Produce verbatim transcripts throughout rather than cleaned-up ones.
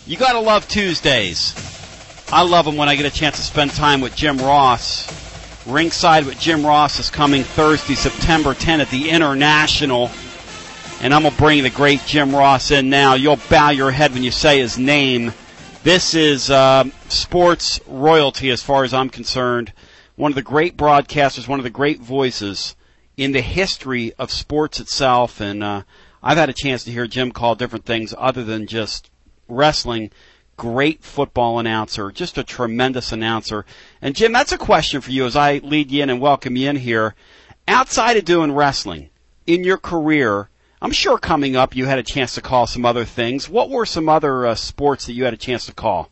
You got to love Tuesdays. I love them when I get a chance to spend time with Jim Ross. Ringside with Jim Ross is coming Thursday, September tenth at the International. And I'm going to bring the great Jim Ross in now. You'll bow your head when you say his name. This is uh, sports royalty as far as I'm concerned. One of the great broadcasters, one of the great voices in the history of sports itself. And uh, I've had a chance to hear Jim call different things other than just wrestling. Great football announcer, just a tremendous announcer. And, Jim, that's a question for you as I lead you in and welcome you in here. Outside of doing wrestling, in your career, I'm sure coming up you had a chance to call some other things. What were some other uh, sports that you had a chance to call?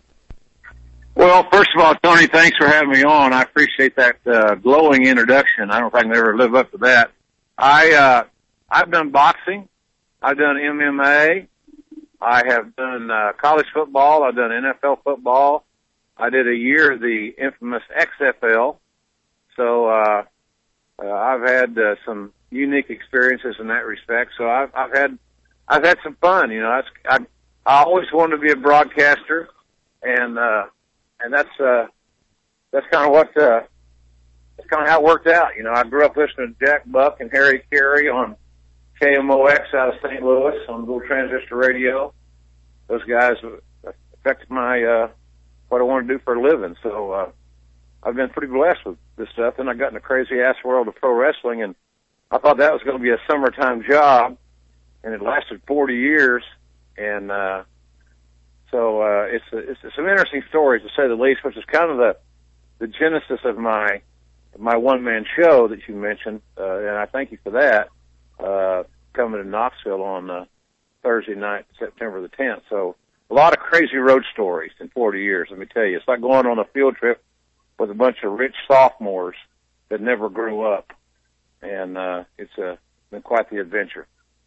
Well, first of all, Tony, thanks for having me on. I appreciate that uh, glowing introduction. I don't know if I can ever live up to that. I, uh, I've done boxing. I've done M M A. I have done uh, college football. I've done N F L football. I did a year of the infamous X F L. So uh, uh, I've had uh, some unique experiences in that respect. So I've, I've had I've had some fun. You know, I, I, I always wanted to be a broadcaster, and uh, and that's uh, that's kind of what uh, that's kind of how it worked out. You know, I grew up listening to Jack Buck and Harry Carey on K M O X out of Saint Louis on Little Transistor Radio. Those guys affected my uh, what I want to do for a living. So uh, I've been pretty blessed with this stuff. And I got in the crazy ass world of pro wrestling, and I thought that was going to be a summertime job, and it lasted forty years. And uh, so uh, it's, a, it's some interesting stories, to say the least, which is kind of the the genesis of my my one man show that you mentioned, uh, and I thank you for that. Uh, coming to Knoxville on uh, Thursday night, September the tenth. So a lot of crazy road stories in forty years. Let me tell you, it's like going on a field trip with a bunch of rich sophomores that never grew up. And uh, it's uh, been quite the adventure.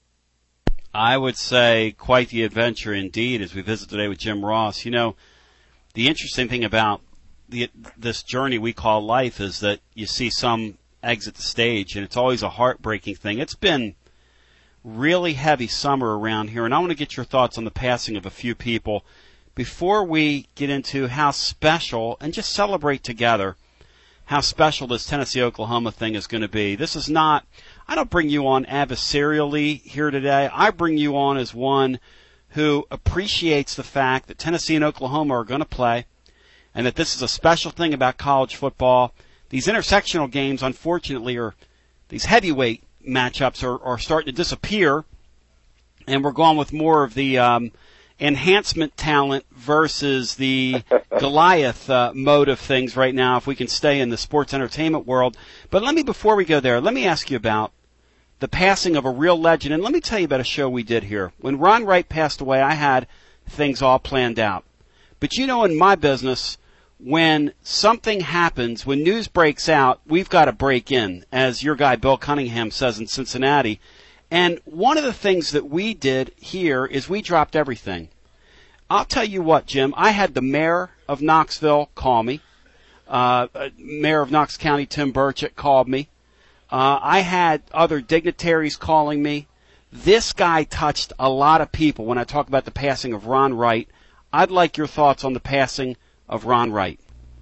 I would say quite the adventure indeed as we visit today with Jim Ross. You know, the interesting thing about the, this journey we call life is that you see some exit the stage, and it's always a heartbreaking thing. It's been really heavy summer around here, and I want to get your thoughts on the passing of a few people before we get into how special, and just celebrate together, how special this Tennessee-Oklahoma thing is going to be. This is not, I don't bring you on adversarially here today. I bring you on as one who appreciates the fact that Tennessee and Oklahoma are going to play, and that this is a special thing about college football. These intersectional games, unfortunately, are these heavyweight matchups are, are starting to disappear, and we're going with more of the um, enhancement talent versus the Goliath uh, mode of things right now, if we can stay in the sports entertainment world. But let me, before we go there, let me ask you about the passing of a real legend, and let me tell you about a show we did here. When Ron Wright passed away, I had things all planned out. But you know, in my business, when something happens, when news breaks out, we've got to break in, as your guy Bill Cunningham says in Cincinnati. And one of the things that we did here is we dropped everything. I'll tell you what, Jim, I had the mayor of Knoxville call me. Uh, mayor of Knox County, Tim Burchett, called me. Uh, I had other dignitaries calling me. This guy touched a lot of people when I talk about the passing of Ron Wright. I'd like your thoughts on the passing of Ron Wright.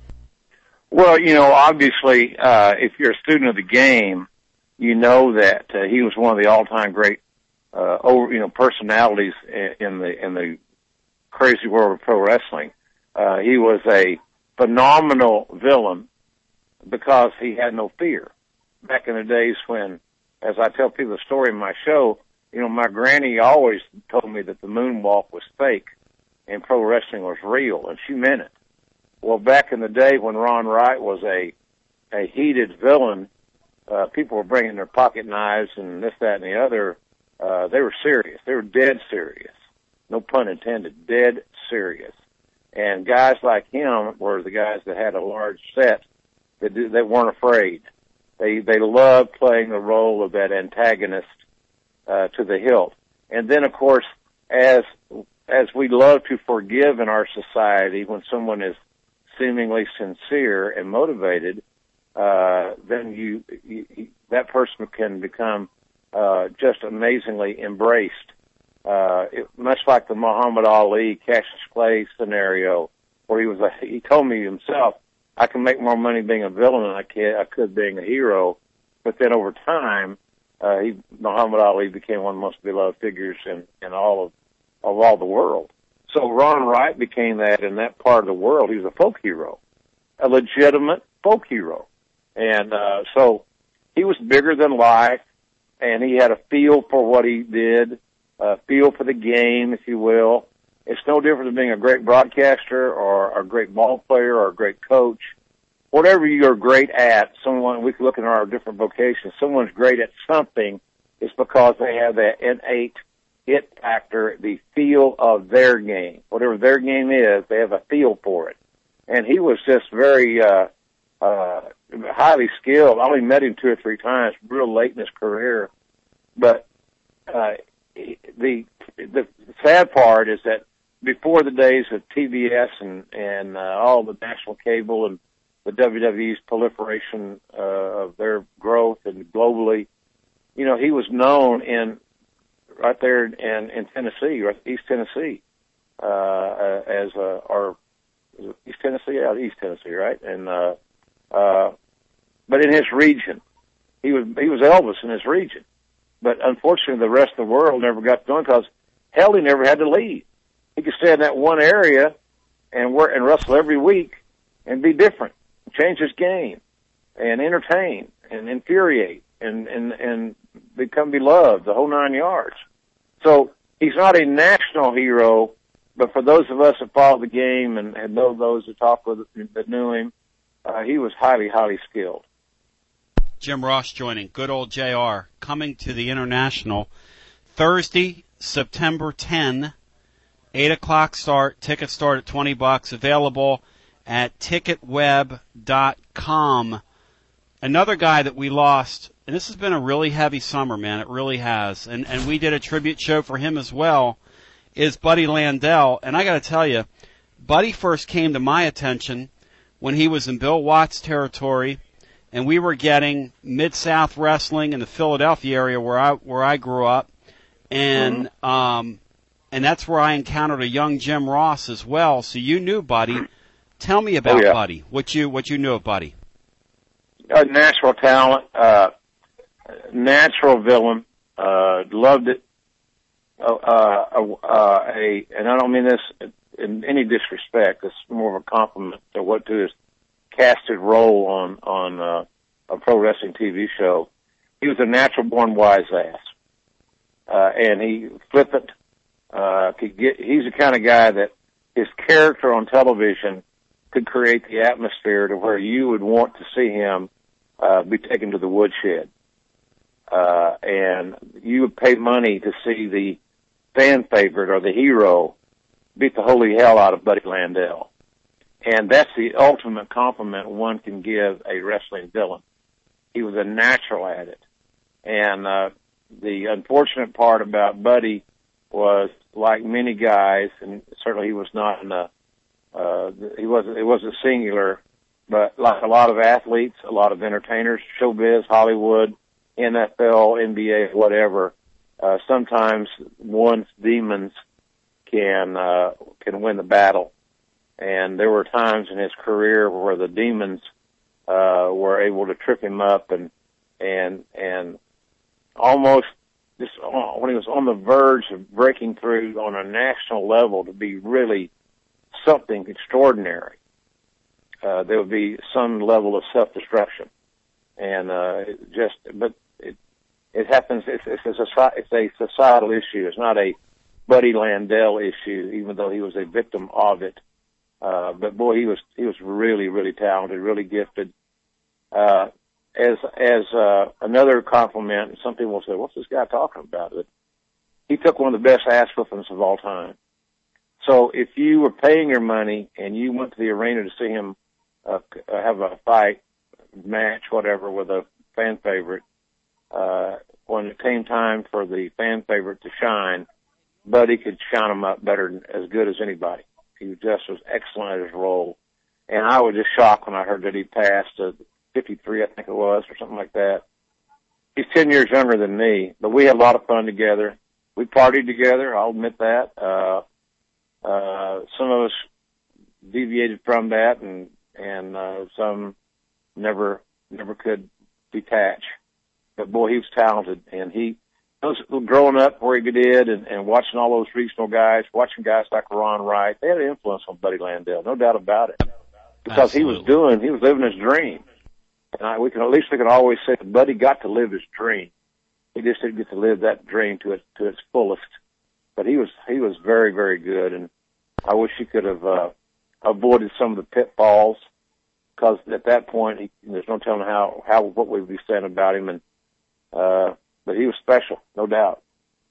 Well, you know, obviously, uh, if you're a student of the game, you know that uh, he was one of the all-time great, uh, over, you know, personalities in the in the crazy world of pro wrestling. Uh, he was a phenomenal villain because he had no fear. Back in the days when, as I tell people the story in my show, you know, my granny always told me that the moonwalk was fake and pro wrestling was real, and she meant it. Well, back in the day when Ron Wright was a a heated villain, uh, people were bringing their pocket knives and this, that, and the other. Uh, they were serious. They were dead serious. No pun intended. Dead serious. And guys like him were the guys that had a large set that did, that weren't afraid. They they loved playing the role of that antagonist uh, to the hilt. And then, of course, as as we love to forgive in our society when someone is seemingly sincere and motivated, uh, then you, you, you that person can become uh, just amazingly embraced uh, it, much like the Muhammad Ali, Cassius Clay scenario, where he was a, he told me himself, I can make more money being a villain than I can, I could being a hero. But then over time, uh, he, Muhammad Ali became one of the most beloved figures in, in all of, of all the world. So Ron Wright became that in that part of the world. He was a folk hero, a legitimate folk hero. And, uh, so he was bigger than life, and he had a feel for what he did, a feel for the game, if you will. It's no different than being a great broadcaster or a great ball player or a great coach. Whatever you're great at, someone, we can look at our different vocations, someone's great at something, it's because they have that innate it factor, the feel of their game. Whatever their game is, they have a feel for it. And he was just very, uh, uh, highly skilled. I only met him two or three times, real late in his career. But, uh, the, the sad part is that before the days of T B S and, and, uh, all the national cable and the W W E's proliferation, uh, of their growth and globally, you know, he was known in, right there in, in Tennessee, right, East Tennessee, uh, as, uh, or East Tennessee, yeah, East Tennessee, right? And, uh, uh, but in his region, he was, he was Elvis in his region. But unfortunately, the rest of the world never got to know him because, hell, he never had to leave. He could stay in that one area and work and wrestle every week and be different, change his game, and entertain and infuriate and, and, and become beloved, the whole nine yards. So he's not a national hero, but for those of us that follow the game and, and know those that talk with that knew him, uh, he was highly, highly skilled. Jim Ross joining, good old J R, coming to the International Thursday, September tenth, eight o'clock start. Tickets start at twenty bucks. Available at ticket web dot com. Another guy that we lost, and this has been a really heavy summer, man. It really has. And, and we did a tribute show for him as well, is Buddy Landel. And I got to tell you, Buddy first came to my attention when he was in Bill Watts territory, and we were getting Mid-South Wrestling in the Philadelphia area where I where I grew up, and mm-hmm. um, and that's where I encountered a young Jim Ross as well. So you knew Buddy. Tell me about oh, yeah. Buddy. What you what you knew of Buddy? A natural talent, uh, natural villain. Uh, loved it. Uh, uh, uh, a and I don't mean this in any disrespect. It's more of a compliment to what to his casted role on on uh, a pro wrestling T V show. He was a natural born wise ass, uh, and he flippant. Uh, could get. He's the kind of guy that his character on television could create the atmosphere to where you would want to see him uh, be taken to the woodshed, uh, and you would pay money to see the fan favorite or the hero beat the holy hell out of Buddy Landel. And that's the ultimate compliment one can give a wrestling villain. He was a natural at it. And uh, the unfortunate part about Buddy was, like many guys, and certainly he was not in a, uh, he wasn't, it wasn't singular, but like a lot of athletes, a lot of entertainers, showbiz, Hollywood, N F L, N B A, whatever, uh, sometimes one's demons can, uh, can win the battle. And there were times in his career where the demons, uh, were able to trip him up and, and, and almost just when he was on the verge of breaking through on a national level to be really something extraordinary, uh, there would be some level of self-destruction. And, uh, it just, but it, it happens, it's, it's a, it's a societal issue. It's not a Buddy Landel issue, even though he was a victim of it. Uh, but boy, he was, he was really, really talented, really gifted. Uh, as, as, uh, another compliment, some people will say, what's this guy talking about? But he took one of the best ass whoopings of all time. So if you were paying your money and you went to the arena to see him, uh, have a fight, match, whatever, with a fan favorite, uh, when it came time for the fan favorite to shine, Buddy could shine him up better, as good as anybody. He just was excellent at his role. And I was just shocked when I heard that he passed at fifty-three, I think it was, or something like that. He's ten years younger than me, but we had a lot of fun together. we partied together. I'll admit that. Uh, uh, some of us deviated from that, and and uh, some never never could detach. But boy, he was talented, and he was growing up where he did, and, and watching all those regional guys, watching guys like Ron Wright. They had an influence on Buddy Landell, no doubt about it, because Absolutely. he was doing, he was living his dream. And I, we can at least we can always say that Buddy got to live his dream. He just didn't get to live that dream to its to its fullest. But he was he was very very good, and I wish he could have uh, avoided some of the pitfalls, because at that point he, there's no telling how how what we'd be saying about him. And uh, but he was special, no doubt.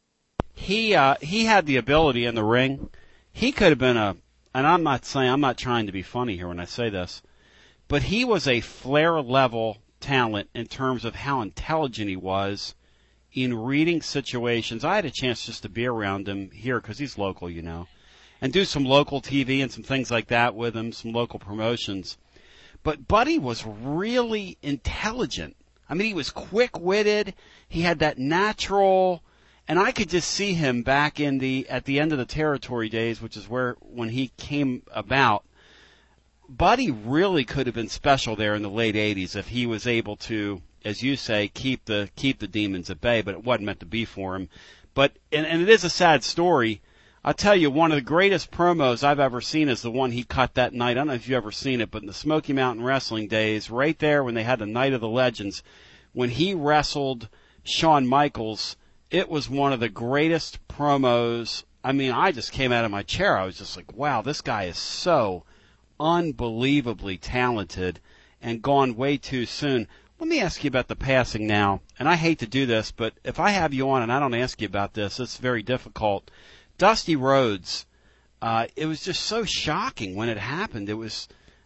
He uh, he had the ability in the ring. He could have been a, and I'm not saying I'm not trying to be funny here when I say this, but he was a Flair level talent in terms of how intelligent he was in reading situations. I had a chance just to be around him here because he's local, you know, and do some local T V and some things like that with him, some local promotions. But Buddy was really intelligent. I mean, he was quick-witted. He had that natural, and I could just see him back in the at the end of the Territory days, which is where when he came about. Buddy really could have been special there in the late eighties if he was able to, as you say, keep the keep the demons at bay, but it wasn't meant to be for him. But and, and it is a sad story. I'll tell you, one of the greatest promos I've ever seen is the one he cut that night. I don't know if you've ever seen it, but in the Smoky Mountain Wrestling days, right there when they had the Night of the Legends, when he wrestled Shawn Michaels, it was one of the greatest promos. I mean, I just came out of my chair. I was just like, wow, this guy is so unbelievably talented and gone way too soon. Let me ask you about the passing now, and I hate to do this, but if I have you on and I don't ask you about this, it's very difficult. Dusty Rhodes, uh, it was just so shocking when it happened. It was,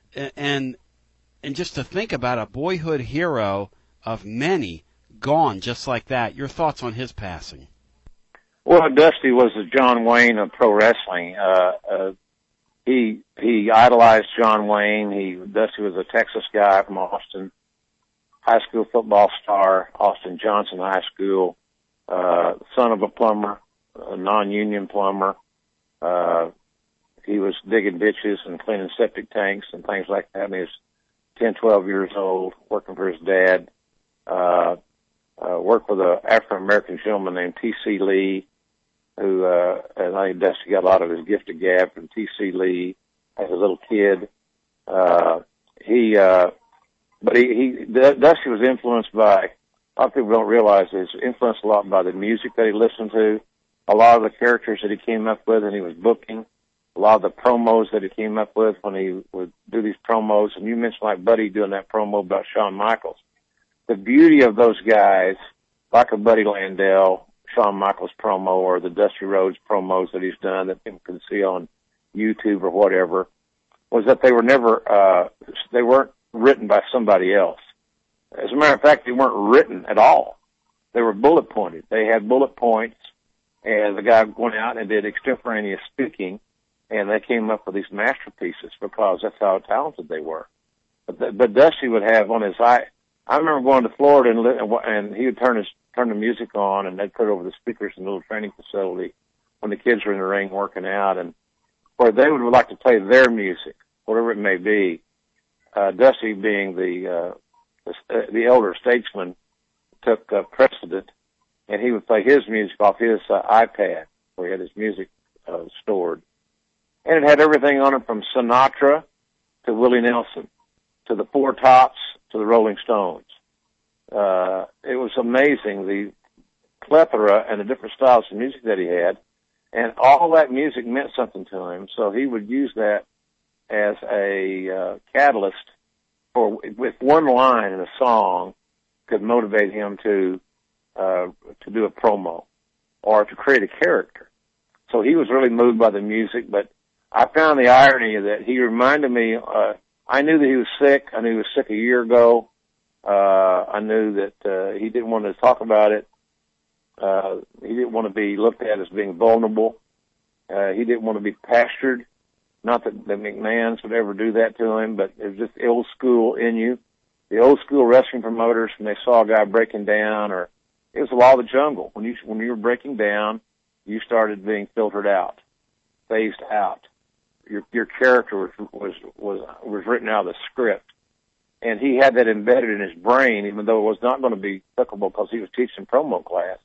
and and just to think about a boyhood hero of many gone just like that. Your thoughts on his passing? Well, Dusty was the John Wayne of pro wrestling. Uh, uh, he he idolized John Wayne. He Dusty was a Texas guy from Austin, high school football star, Austin Johnson High School, uh, son of a plumber, a non-union plumber. Uh, he was digging ditches and cleaning septic tanks and things like that. And he was ten, twelve years old, working for his dad. Uh, uh, worked with an African-American gentleman named T C Lee, who, uh, and I think Dusty got a lot of his gift of gab from T C Lee as a little kid. Uh, he, uh, but he, he, Dusty was influenced by, a lot of people don't realize he was influenced a lot by the music that he listened to, a lot of the characters that he came up with and he was booking, a lot of the promos that he came up with when he would do these promos. And you mentioned like Buddy doing that promo about Shawn Michaels. The beauty of those guys, like a Buddy Landell, Shawn Michaels promo, or the Dusty Rhodes promos that he's done that people can see on YouTube or whatever, was that they were never, uh, they weren't written by somebody else. As a matter of fact, they weren't written at all. They were bullet pointed. They had bullet points, and the guy went out and did extemporaneous speaking, and they came up with these masterpieces because that's how talented they were. But, the, but Dusty would have on his eye. I remember going to Florida and, li- and he would turn his turn the music on, and they'd put it over the speakers in the little training facility when the kids were in the ring working out, and where they would like to play their music, whatever it may be. Uh, Dusty, being the uh, the, the elder statesman, took uh, precedent, and he would play his music off his uh, iPad, where he had his music uh, stored, and it had everything on it from Sinatra to Willie Nelson to the Four Tops to the Rolling Stones. Uh, it was amazing, the plethora and the different styles of music that he had, and all that music meant something to him, so he would use that as a uh, catalyst for, with one line in a song, could motivate him to uh, to do a promo or to create a character. So he was really moved by the music, but I found the irony that he reminded me, uh, I knew that he was sick. I knew he was sick a year ago. Uh, I knew that, uh, he didn't want to talk about it. Uh, he didn't want to be looked at as being vulnerable. Uh, he didn't want to be pastured. Not that the McMahons would ever do that to him, but it was just old school in you. The old school wrestling promoters, when they saw a guy breaking down, or it was the law of the jungle. When you, when you were breaking down, you started being filtered out, phased out. Your your character was was was, was written out of the script, and he had that embedded in his brain, even though it was not going to be applicable because he was teaching promo class.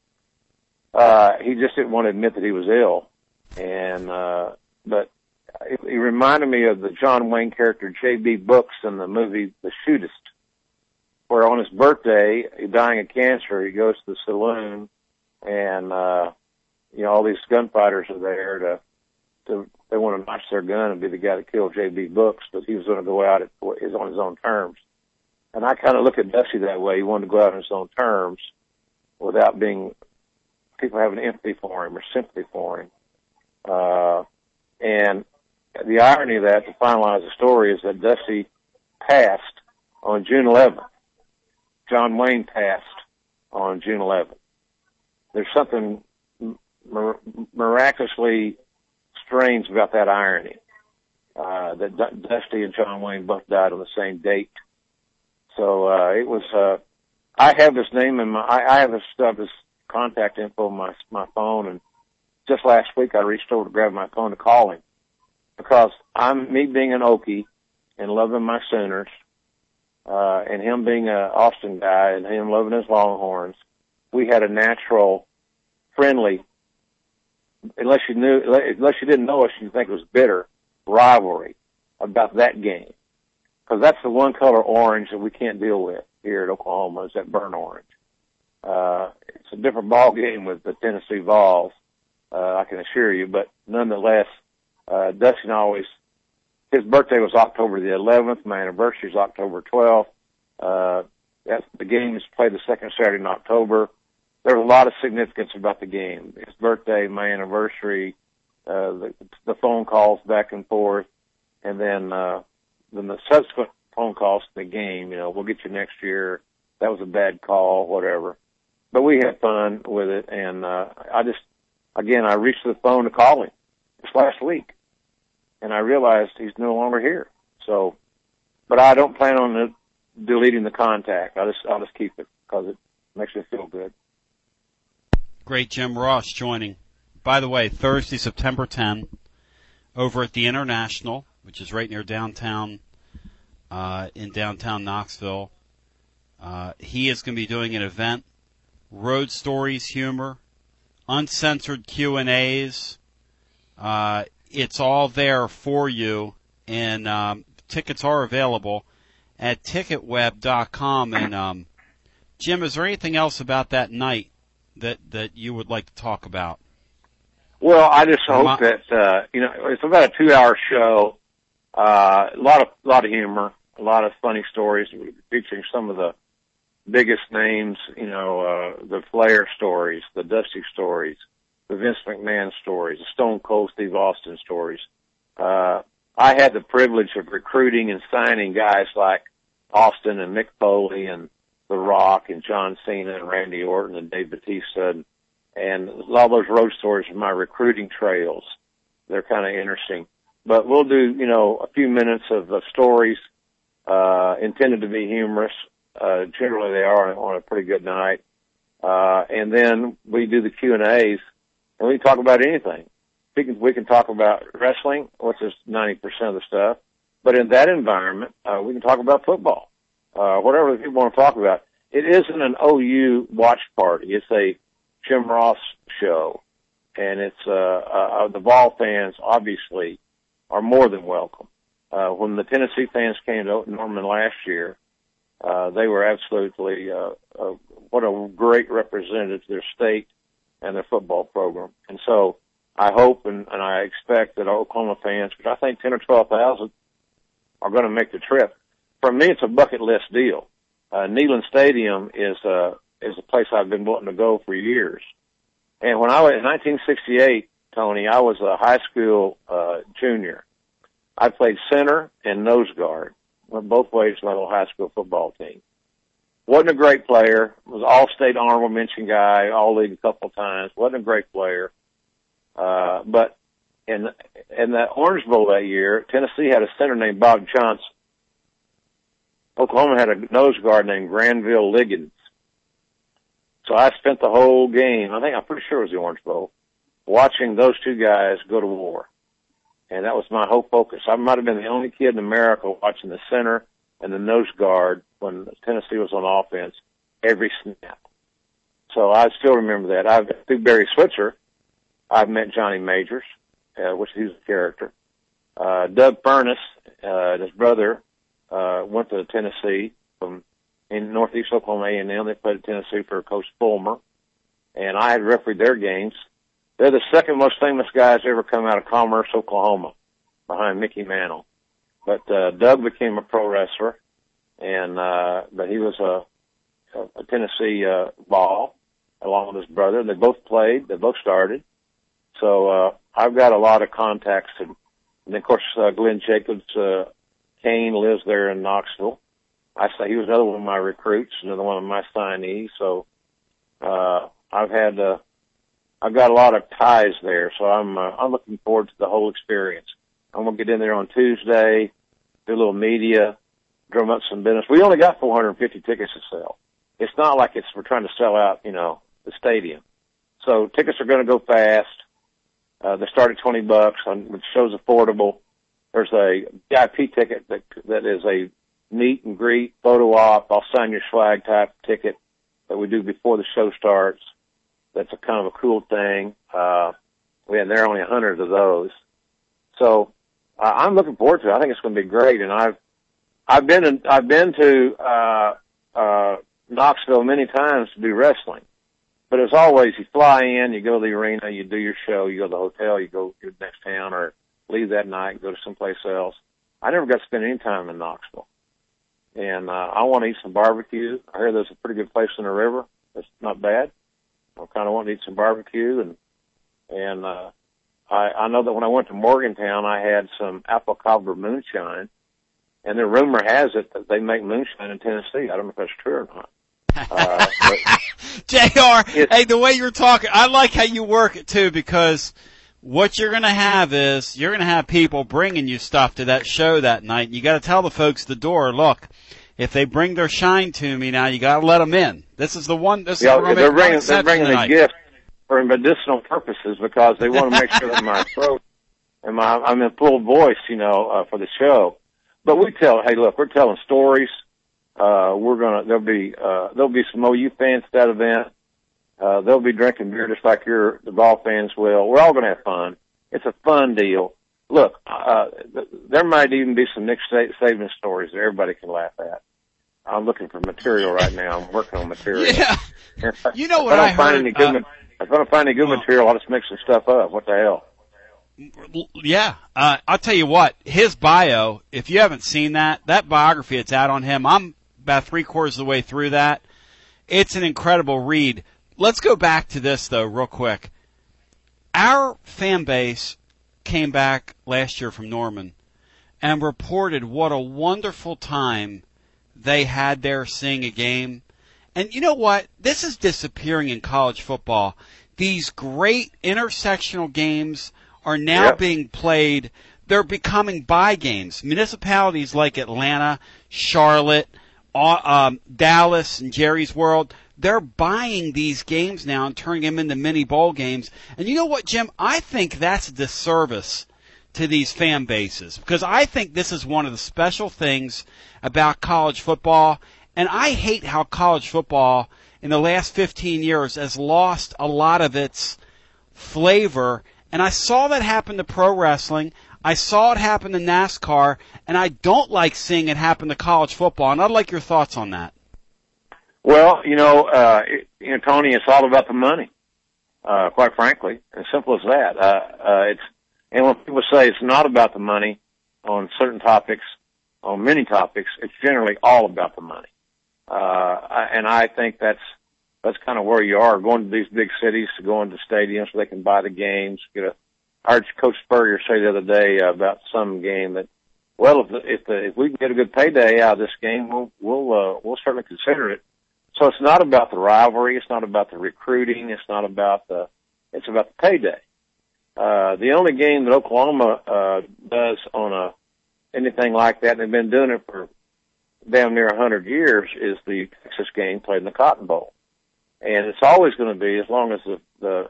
Uh, he just didn't want to admit that he was ill, and uh, but it, it reminded me of the John Wayne character J B. Brooks in the movie The Shootist, where on his birthday, dying of cancer, he goes to the saloon, and uh, you know all these gunfighters are there to to they want to notch their gun and be the guy that killed J B. Brooks, but he was going to go out at is on his own terms. And I kind of look at Dusty that way. He wanted to go out on his own terms without being people having empathy for him or sympathy for him. Uh, and the irony of that, to finalize the story, is that Dusty passed on June eleventh. John Wayne passed on June eleventh. There's something mir- miraculously strange about that irony, uh, that D- Dusty and John Wayne both died on the same date. So, uh, it was, uh, I have his name in my, I, I have his stuff, his contact info on my, my phone, and just last week I reached over to grab my phone to call him because I'm, me being an Okie and loving my Sooners, uh, and him being an Austin guy and him loving his Longhorns, we had a natural, friendly, unless you knew, unless you didn't know us, you'd think it was bitter rivalry about that game. Because that's the one color orange that we can't deal with here at Oklahoma, is that burnt orange. Uh, it's a different ball game with the Tennessee Vols, uh, I can assure you, but nonetheless, uh, Dustin always, his birthday was October the eleventh, my anniversary is October twelfth, uh, that's, the game is played the second Saturday in October. There was a lot of significance about the game. His birthday, my anniversary, uh, the, the phone calls back and forth, and then, uh, then the subsequent phone calls to the game, you know, we'll get you next year. That was a bad call, whatever. But we had fun with it, and, uh, I just, again, I reached the phone to call him just last week, and I realized he's no longer here. So, but I don't plan on it, deleting the contact. I'll just, I'll just keep it because it makes me feel good. Great Jim Ross joining. By the way, Thursday, September tenth, over at the International, which is right near downtown, uh, in downtown Knoxville. Uh, he is going to be doing an event, road stories, humor, uncensored Q and A's. Uh, it's all there for you, and um, tickets are available at ticket web dot com. And um, Jim, is there anything else about that night that that you would like to talk about? Well, I just hope that uh, you know it's about a two-hour show. Uh, a lot of a lot of humor, a lot of funny stories featuring some of the biggest names. You know, uh, the Flair stories, the Dusty stories, the Vince McMahon stories, the Stone Cold Steve Austin stories. Uh, I had the privilege of recruiting and signing guys like Austin and Mick Foley and The Rock and John Cena and Randy Orton and Dave Bautista, and, and a lot of those road stories are my recruiting trails. They're kind of interesting. But we'll do, you know, a few minutes of uh, stories uh, intended to be humorous. Uh, generally, they are on a pretty good night. Uh, and then we do the Q and A's, and we can talk about anything. We can, we can talk about wrestling, which is ninety percent of the stuff. But in that environment, uh, we can talk about football, uh, whatever the people want to talk about. It isn't an O U watch party. It's a Jim Ross show. And it's, uh, uh, the Vol fans, obviously, are more than welcome. Uh, when the Tennessee fans came to Norman last year, uh, they were absolutely, uh, uh, what a great representative to their state and their football program. And so I hope and, and I expect that Oklahoma fans, which I think ten or twelve thousand, are going to make the trip. For me, it's a bucket list deal. Uh, Neyland Stadium is, uh, is a place I've been wanting to go for years. And when I was in nineteen sixty-eight, Tony, I was a high school, uh, junior. I played center and nose guard, went both ways to my little high school football team. Wasn't a great player, was all-state honorable mention guy, all-league a couple of times, wasn't a great player. Uh, but in, in that Orange Bowl that year, Tennessee had a center named Bob Johnson. Oklahoma had a nose guard named Granville Liggins. So I spent the whole game, I think I'm pretty sure it was the Orange Bowl, watching those two guys go to war. And that was my whole focus. I might have been the only kid in America watching the center and the nose guard when Tennessee was on offense every snap. So I still remember that. I've, through Barry Switzer, I've met Johnny Majors, uh, which he's a character. Uh, Doug Furness, uh, his brother, uh, went to Tennessee from in Northeast Oklahoma A and M. They played at Tennessee for Coach Fulmer. And I had refereed their games. They're the second most famous guys ever come out of Commerce, Oklahoma, behind Mickey Mantle. But, uh, Doug became a pro wrestler, and, uh, but he was a, a Tennessee, uh, ball, along with his brother. They both played. They both started. So, uh, I've got a lot of contacts. And, and of course, uh, Glenn Jacobs, uh, Kane lives there in Knoxville. I say he was another one of my recruits, another one of my signees. So, uh, I've had, uh, I've got a lot of ties there. So I'm, uh, I'm looking forward to the whole experience. I'm going to get in there on Tuesday, do a little media, drum up some business. We only got four hundred fifty tickets to sell. It's not like it's, we're trying to sell out, you know, the stadium. So tickets are going to go fast. Uh, they start at twenty bucks, which shows affordable. There's a V I P ticket that, that is a meet and greet, photo op, I'll sign your swag type ticket that we do before the show starts. That's a kind of a cool thing. Uh, we had, there are only a hundred of those. So, uh, I'm looking forward to it. I think it's going to be great. And I've, I've been, in, I've been to, uh, uh, Knoxville many times to do wrestling. But as always, you fly in, you go to the arena, you do your show, you go to the hotel, you go to the next town or leave that night, go to someplace else. I never got to spend any time in Knoxville. And, uh, I want to eat some barbecue. I hear there's a pretty good place in the river. It's not bad. I kind of want to eat some barbecue, and and uh, I, I know that when I went to Morgantown, I had some apple cobbler moonshine, and the rumor has it that they make moonshine in Tennessee. I don't know if that's true or not. Uh, J R, hey, the way you're talking, I like how you work it too, because what you're going to have is you're going to have people bringing you stuff to that show that night. And you got to tell the folks at the door, look, if they bring their shine to me now, you got to let them in. This is the one. This yeah, is the they're bringing they're bringing a gift for medicinal purposes because they want to make sure that my throat and my I'm in full voice, you know, uh, for the show. But we tell, hey, look, we're telling stories. Uh, we're gonna there'll be uh, there'll be some O U fans at that event. Uh, they'll be drinking beer just like your the ball fans will. We're all gonna have fun. It's a fun deal. Look, uh, th- there might even be some Nick Saban stories that everybody can laugh at. I'm looking for material right now. I'm working on material. Yeah. You know what if I, don't I find heard? Any good, uh, if I don't find any good material, I'll just make some stuff up. What the hell? Yeah. Uh, I'll tell you what, his bio, if you haven't seen that, that biography that's out on him, I'm about three quarters of the way through that. It's an incredible read. Let's go back to this though, real quick. Our fan base came back last year from Norman and reported what a wonderful time they had there seeing a game. And you know what? This is disappearing in college football. These great intersectional games are now yep. being played. They're becoming buy games. Municipalities like Atlanta, Charlotte, um, Dallas, and Jerry's World, they're buying these games now and turning them into mini bowl games. And you know what, Jim? I think that's a disservice to these fan bases, because I think this is one of the special things about college football, and I hate how college football in the last fifteen years has lost a lot of its flavor, and I saw that happen to pro wrestling, I saw it happen to NASCAR, and I don't like seeing it happen to college football, and I'd like your thoughts on that. Well, you know, uh, it, you know, Tony, it's all about the money, uh, quite frankly, as simple as that. Uh, uh, it's, and when people say it's not about the money on certain topics, on many topics, it's generally all about the money. Uh, and I think that's, that's kind of where you are, going to these big cities, to go into stadiums where they can buy the games, get a, I heard Coach Spurrier say the other day uh, about some game that, well, if, the, if, the, if we can get a good payday out of this game, we'll, we'll, uh, we'll certainly consider it. So it's not about the rivalry. It's not about the recruiting. It's not about the, it's about the payday. Uh, the only game that Oklahoma, uh, does on a, anything like that, and they've been doing it for damn near a hundred years, is the Texas game played in the Cotton Bowl. And it's always going to be, as long as the, the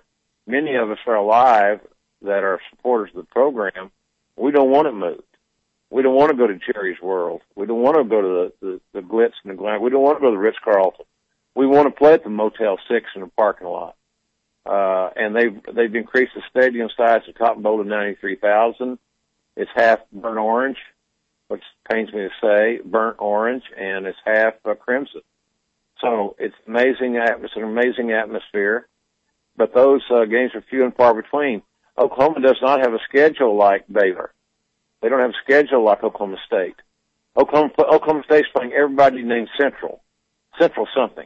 many of us are alive that are supporters of the program. We don't want it moved. We don't want to go to Jerry's World. We don't want to go to the, the, the Glitz and the Glam. We don't want to go to the Ritz-Carlton. We want to play at the Motel six in the parking lot. Uh, and they've, they've increased the stadium size to Cotton Bowl to ninety-three thousand. It's half burnt orange, which pains me to say, burnt orange, and it's half uh, crimson. So it's amazing. It's an amazing atmosphere. But those uh, games are few and far between. Oklahoma does not have a schedule like Baylor. They don't have a schedule like Oklahoma State. Oklahoma, Oklahoma State's playing everybody named Central. Central something.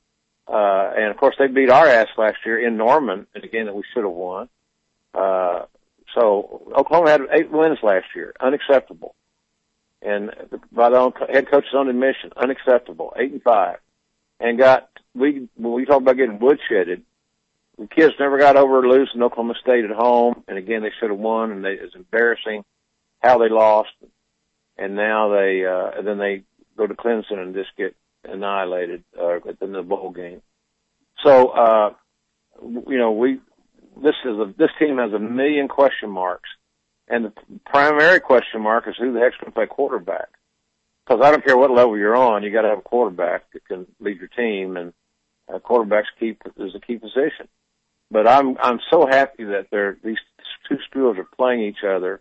Uh, and of course they beat our ass last year in Norman, and again that we should have won. Uh, so Oklahoma had eight wins last year. Unacceptable. And by the own head coach's own admission, unacceptable. Eight and five. And got, we, when we talk about getting woodshedded, the kids never got over losing Oklahoma State at home, and again they should have won, and they, it's embarrassing how they lost, and now they, uh, and then they go to Clemson and just get annihilated, uh, in the bowl game. So, uh, you know, we, this is a, this team has a million question marks, and the primary question mark is who the heck's going to play quarterback. Because I don't care what level you're on, you got to have a quarterback that can lead your team, and uh, quarterbacks keep is a key position. But I'm I'm so happy that they're these two schools are playing each other.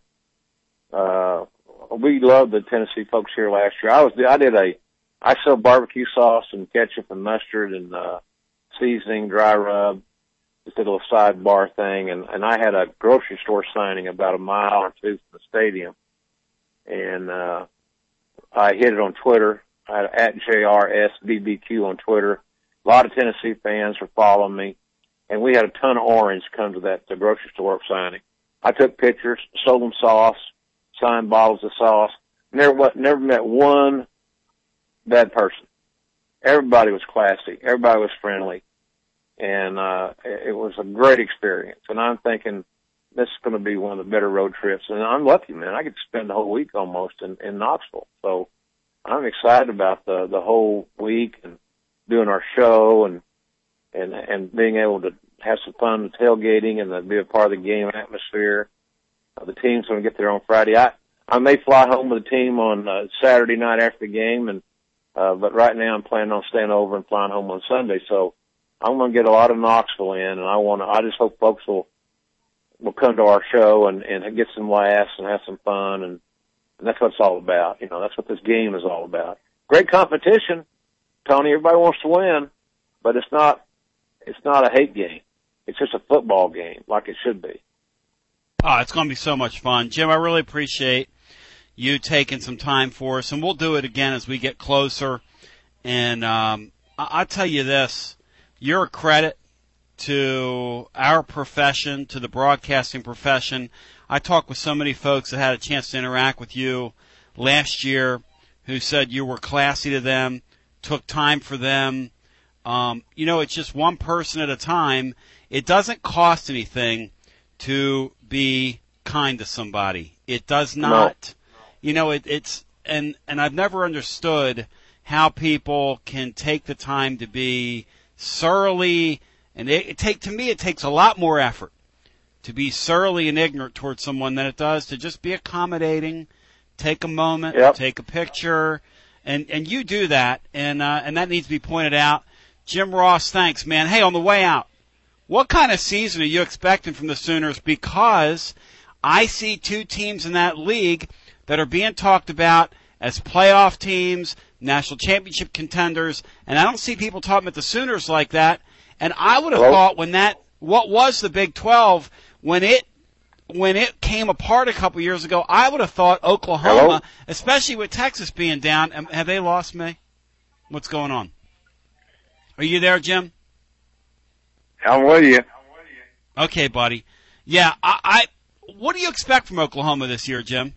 Uh, we loved the Tennessee folks here last year. I was I did a I sell barbecue sauce and ketchup and mustard and uh, seasoning, dry rub. Just did a little sidebar thing, and and I had a grocery store signing about a mile or two from the stadium, and uh, I hit it on Twitter. I had at J R S B B Q on Twitter. A lot of Tennessee fans were following me, and we had a ton of orange come to that the grocery store signing. I took pictures, sold them sauce, signed bottles of sauce. Never never met one bad person. Everybody was classy. Everybody was friendly, and uh, it was a great experience. And I'm thinking this is going to be one of the better road trips. And I'm lucky, man. I get to spend the whole week almost in, in Knoxville. So I'm excited about the the whole week and doing our show and and and being able to have some fun with tailgating and to be a part of the game atmosphere. Uh, the team's going to get there on Friday. I I may fly home with the team on uh, Saturday night after the game, and uh, but right now I'm planning on staying over and flying home on Sunday. So I'm going to get a lot of Knoxville in, and I want to. I just hope folks will will come to our show and and get some laughs and have some fun, and, and that's what it's all about. You know, that's what this game is all about. Great competition, Tony. Everybody wants to win, but it's not. It's not a hate game. It's just a football game, like it should be. Oh, it's going to be so much fun. Jim, I really appreciate you taking some time for us, and we'll do it again as we get closer. And um, I- I'll tell you this, you're a credit to our profession, to the broadcasting profession. I talked with so many folks that had a chance to interact with you last year who said you were classy to them, took time for them. Um, you know, it's just one person at a time. It doesn't cost anything to be kind to somebody. It does not. No. You know, it, it's, and, and I've never understood how people can take the time to be surly, and it, it take, to me, it takes a lot more effort to be surly and ignorant towards someone than it does to just be accommodating, take a moment, yep. take a picture, and, and you do that, and, uh, and that needs to be pointed out. Jim Ross, thanks, man. Hey, on the way out, what kind of season are you expecting from the Sooners? Because I see two teams in that league that are being talked about as playoff teams, national championship contenders, and I don't see people talking about the Sooners like that. And I would have Hello? thought when that, what was the Big twelve, when it, when it came apart a couple years ago, I would have thought Oklahoma, Hello? especially with Texas being down, have they lost me? What's going on? Are you there, Jim? I'm with you. Okay, buddy. Yeah, I, I. What do you expect from Oklahoma this year, Jim?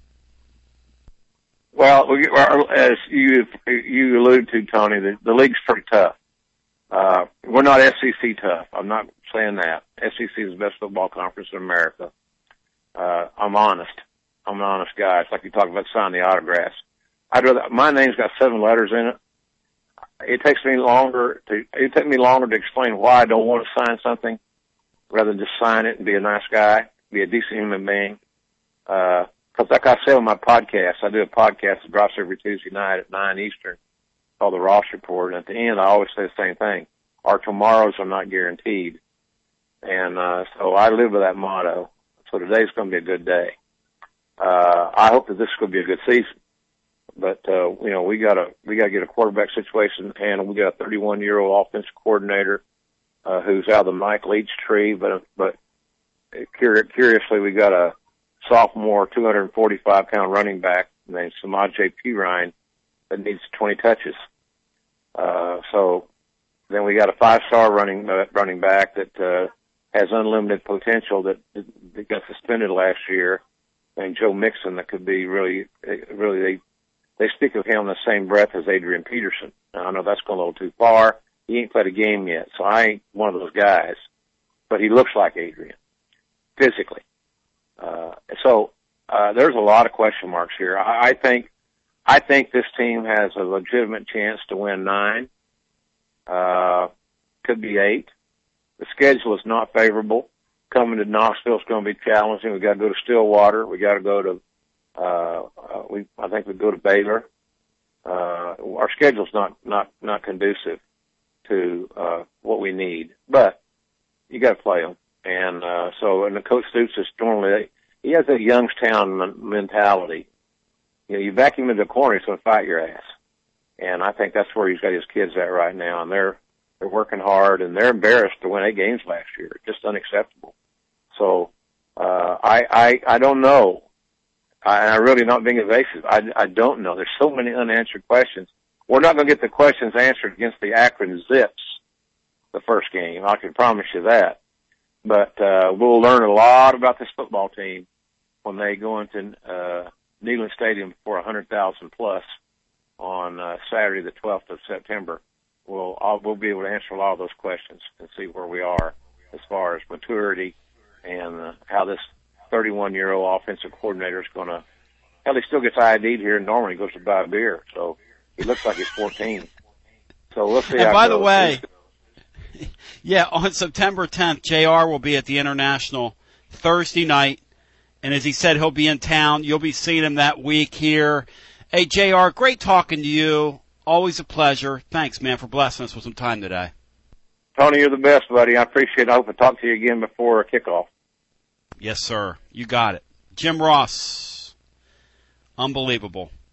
Well, as you you alluded to, Tony, the, the league's pretty tough. Uh, we're not S E C tough. I'm not saying that. S E C is the best football conference in America. Uh, I'm honest. I'm an honest guy. It's like you talk about signing the autographs. I'd rather, my name's got seven letters in it. It takes me longer to, it takes me longer to explain why I don't want to sign something rather than just sign it and be a nice guy, be a decent human being. Uh, cause like I say on my podcast, I do a podcast that drops every Tuesday night at nine Eastern called the Ross Report. And at the end, I always say the same thing. Our tomorrows are not guaranteed. And, uh, so I live with that motto. So today's going to be a good day. Uh, I hope that this is going to be a good season. But, uh, you know, we gotta, we gotta get a quarterback situation and we got a thirty-one year old offensive coordinator, uh, who's out of the Mike Leach tree. But, but cur- curiously, we got a sophomore two hundred forty-five pound running back named Samaj Pirine that needs twenty touches. Uh, so then we got a five star running, uh, running back that, uh, has unlimited potential that, that got suspended last year, and Joe Mixon that could be really, really, they, they speak of him in the same breath as Adrian Peterson. Now, I know that's going a little too far. He ain't played a game yet, so I ain't one of those guys, but he looks like Adrian physically. Uh, so, uh, there's a lot of question marks here. I, I think, I think this team has a legitimate chance to win nine, uh, could be eight. The schedule is not favorable. Coming to Knoxville is going to be challenging. We got to go to Stillwater. We got to go to, uh, uh, we, I think we go to Baylor. Uh, our schedule's not, not, not conducive to, uh, what we need, but you got to play them. And, uh, so, and the coach Stoops is normally, he has a Youngstown mentality. You know, you back him into the corner, he's going to fight your ass. And I think that's where he's got his kids at right now. And they're, they're working hard and they're embarrassed to win eight games last year. Just unacceptable. So, uh, I, I, I don't know. I, I'm really not being evasive. I, I don't know. There's so many unanswered questions. We're not going to get the questions answered against the Akron Zips the first game. I can promise you that. But, uh, we'll learn a lot about this football team when they go into, uh, Neyland Stadium for one hundred thousand plus on, uh, Saturday the twelfth of September. We'll, I'll, we'll be able to answer a lot of those questions and see where we are as far as maturity and uh, how this thirty-one year old offensive coordinator is going to, hell, he still gets I D'd here and normally goes to buy a beer. So he looks like he's fourteen. So we'll see. And how by it the goes. way, yeah, on September tenth, J R will be at the International Thursday night. And as he said, he'll be in town. You'll be seeing him that week here. Hey, J R, great talking to you. Always a pleasure. Thanks, man, for blessing us with some time today. Tony, you're the best, buddy. I appreciate it. I hope to talk to you again before kickoff. Yes, sir. You got it. Jim Ross. Unbelievable.